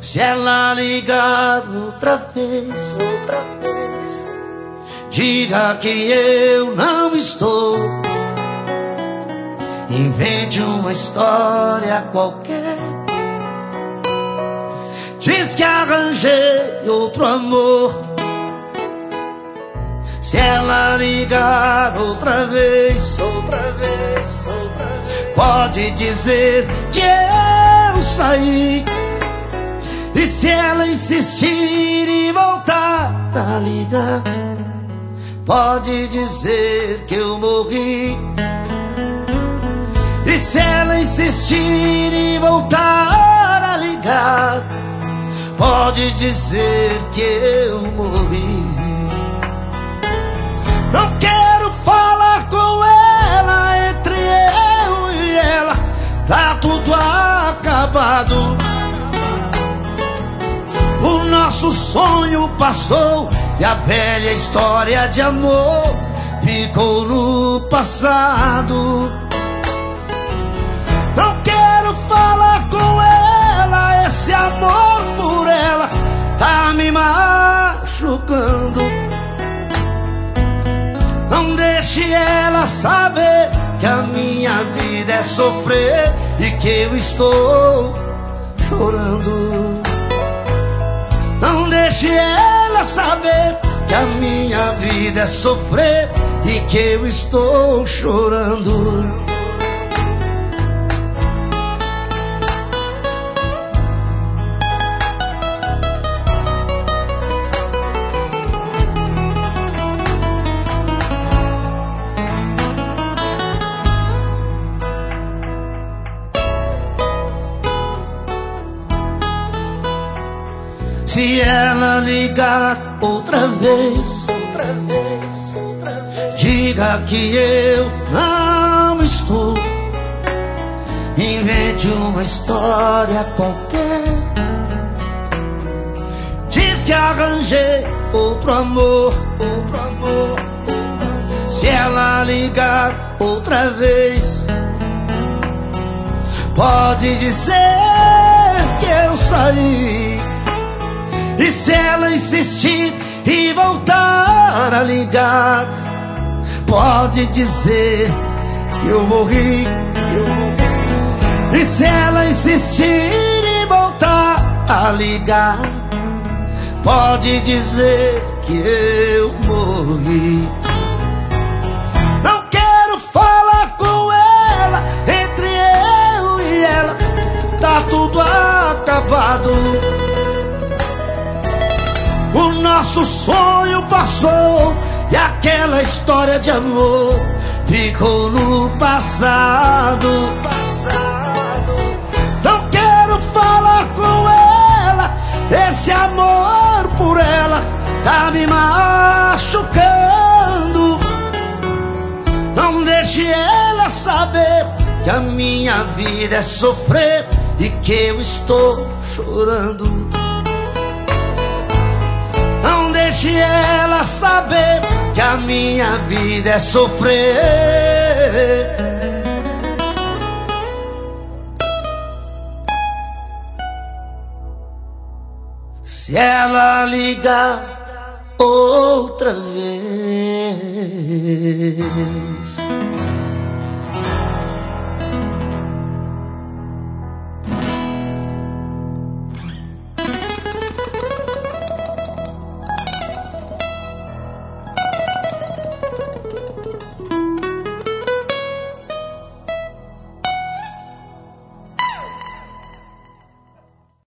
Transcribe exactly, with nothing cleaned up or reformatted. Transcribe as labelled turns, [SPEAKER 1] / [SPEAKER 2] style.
[SPEAKER 1] Se ela ligar outra vez, outra vez, diga que eu não estou. Invente uma história qualquer. Diz que arranjei outro amor. Se ela ligar outra vez, outra vez, outra vez, pode dizer que eu saí. E se ela insistir e voltar a ligar, pode dizer que eu morri. E se ela insistir e voltar a ligar, pode dizer que eu morri. Não quero falar com ela, entre eu e ela tá tudo acabado. O nosso sonho passou e a velha história de amor ficou no passado. Não quero falar com ela, esse amor por ela tá me machucando. Não deixe ela saber que a minha vida é sofrer e que eu estou chorando. Não deixe ela saber que a minha vida é sofrer e que eu estou chorando. Se ela ligar outra vez, outra vez, outra vez, diga que eu não estou. Invente uma história qualquer. Diz que arranjei outro amor, outro amor, outro amor. Se ela ligar outra vez, pode dizer que eu saí. E se ela insistir e voltar a ligar, pode dizer que eu morri, que eu morri. E se ela insistir e voltar a ligar, pode dizer que eu morri. Não quero falar com ela, entre eu e ela tá tudo acabado. O nosso sonho passou e aquela história de amor ficou no passado. Não quero falar com ela, esse amor por ela tá me machucando. Não deixe ela saber que a minha vida é sofrer e que eu estou chorando. Não deixe ela saber que a minha vida é sofrer. Se ela ligar outra vez.